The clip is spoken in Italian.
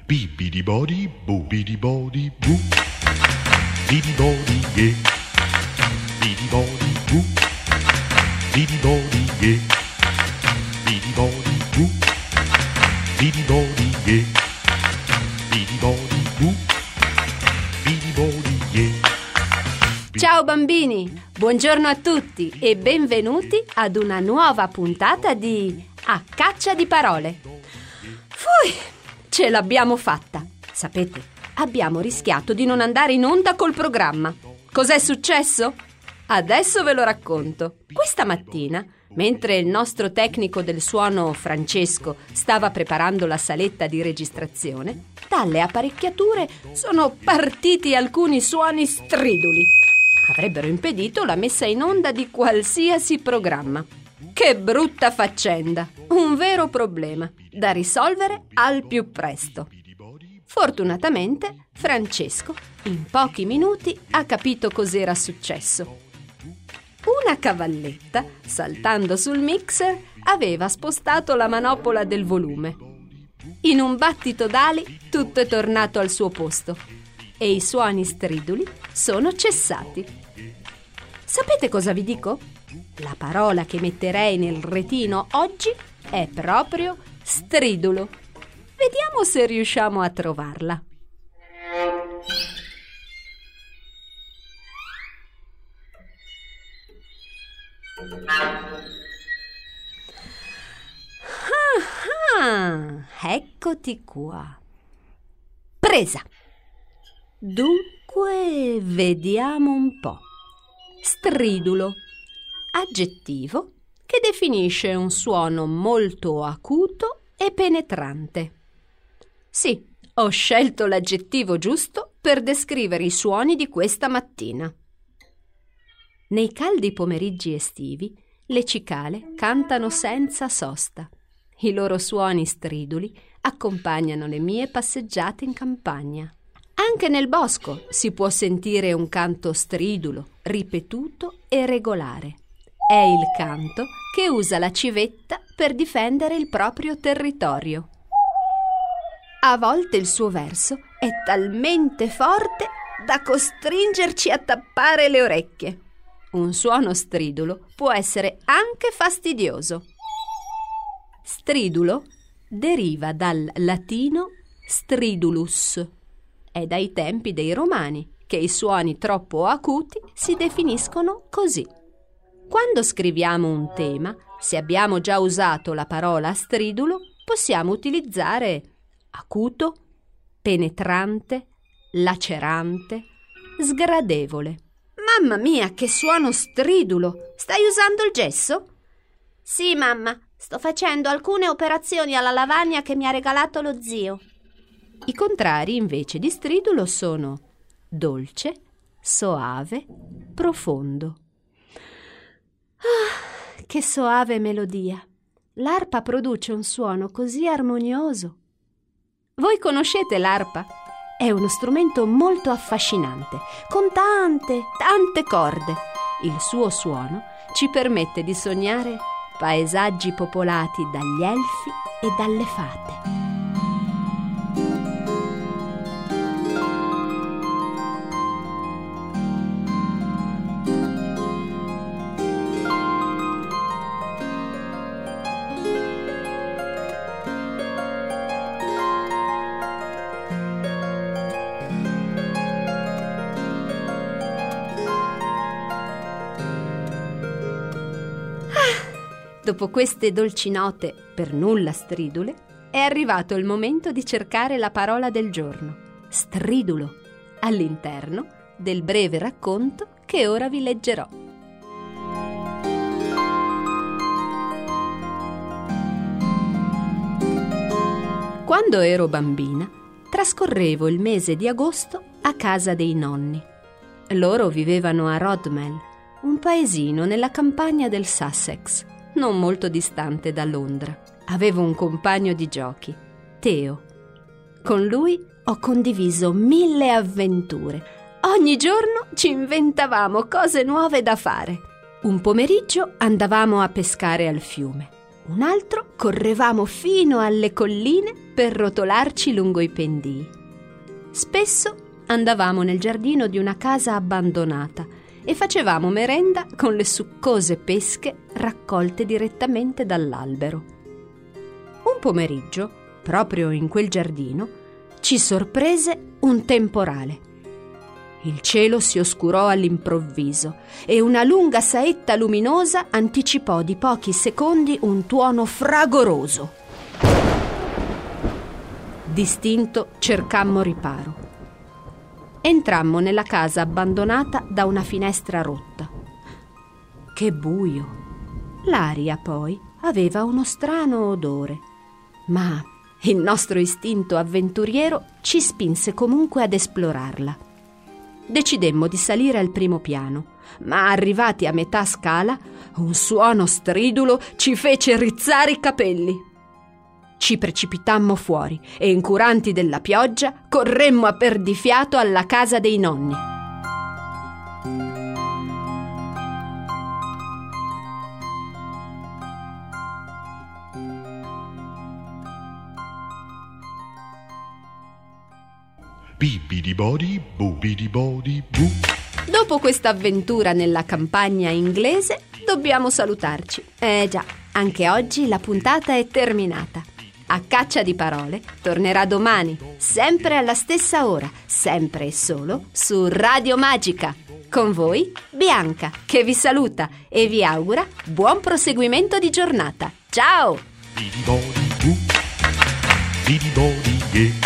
Bibidi body, boobidi body, boo. Bidi body, yeah. Bidi body, boo. Bidi body, yeah. Bidi body, boo. Bidi body, yeah. Bidi body, boo. Bidi body, yeah. Ciao bambini, buongiorno a tutti e benvenuti ad una nuova puntata di A Caccia di Parole. Fui, ce l'abbiamo fatta. Sapete, abbiamo rischiato di non andare in onda col programma. Cos'è successo? Adesso ve lo racconto. Questa mattina, mentre il nostro tecnico del suono Francesco stava preparando la saletta di registrazione, dalle apparecchiature sono partiti alcuni suoni striduli. Avrebbero impedito la messa in onda di qualsiasi programma. Che brutta faccenda! Un vero problema da risolvere al più presto. Fortunatamente, Francesco, in pochi minuti, ha capito cos'era successo. Una cavalletta, saltando sul mixer, aveva spostato la manopola del volume. In un battito d'ali, tutto è tornato al suo posto e i suoni striduli sono cessati. Sapete cosa vi dico? La parola che metterei nel retino oggi è proprio stridulo. Vediamo se riusciamo a trovarla. Eccoti qua. Presa. Dunque, vediamo un po'. Stridulo, aggettivo che definisce un suono molto acuto e penetrante. Sì, ho scelto l'aggettivo giusto per descrivere i suoni di questa mattina. Nei caldi pomeriggi estivi, le cicale cantano senza sosta. I loro suoni striduli accompagnano le mie passeggiate in campagna. Anche nel bosco si può sentire un canto stridulo, ripetuto e regolare. È il canto che usa la civetta per difendere il proprio territorio. A volte il suo verso è talmente forte da costringerci a tappare le orecchie. Un suono stridulo può essere anche fastidioso. Stridulo deriva dal latino stridulus. È dai tempi dei Romani che i suoni troppo acuti si definiscono così. Quando scriviamo un tema, se abbiamo già usato la parola stridulo, possiamo utilizzare acuto, penetrante, lacerante, sgradevole. Mamma mia, che suono stridulo! Stai usando il gesso? Sì, mamma. Sto facendo alcune operazioni alla lavagna che mi ha regalato lo zio. I contrari invece di stridulo sono dolce, soave, profondo. Ah, che soave melodia! L'arpa produce un suono così armonioso. Voi conoscete l'arpa? È uno strumento molto affascinante, con tante corde. Il suo suono ci permette di sognare paesaggi popolati dagli elfi e dalle fate. Dopo queste dolci note per nulla stridule, è arrivato il momento di cercare la parola del giorno, stridulo, all'interno del breve racconto che ora vi leggerò. Quando ero bambina, trascorrevo il mese di agosto a casa dei nonni. Loro vivevano a Rodmell, un paesino nella campagna del Sussex, non molto distante da Londra. Avevo un compagno di giochi, Teo. Con lui ho condiviso 1000 avventure. Ogni giorno ci inventavamo cose nuove da fare. Un pomeriggio andavamo a pescare al fiume. Un altro correvamo fino alle colline per rotolarci lungo i pendii. Spesso andavamo nel giardino di una casa abbandonata e facevamo merenda con le succose pesche raccolte direttamente dall'albero. Un pomeriggio, proprio in quel giardino, ci sorprese un temporale. Il cielo si oscurò all'improvviso e una lunga saetta luminosa anticipò di pochi secondi un tuono fragoroso. Distinto cercammo riparo. Entrammo nella casa abbandonata da una finestra rotta. Che buio! L'aria poi aveva uno strano odore, ma il nostro istinto avventuriero ci spinse comunque ad esplorarla. Decidemmo di salire al primo piano, ma arrivati a metà scala, un suono stridulo ci fece rizzare i capelli. Ci precipitammo fuori e, incuranti della pioggia, corremmo a perdifiato alla casa dei nonni. Bibidi-bodi, bubidi-bodi-bu. Dopo questa avventura nella campagna inglese, dobbiamo salutarci. Già, anche oggi la puntata è terminata. A Caccia di Parole tornerà domani, sempre alla stessa ora, sempre e solo su Radio Magica. Con voi, Bianca, che vi saluta e vi augura buon proseguimento di giornata. Ciao! Bidi-bodi-bu, bidi-bodi-yeah.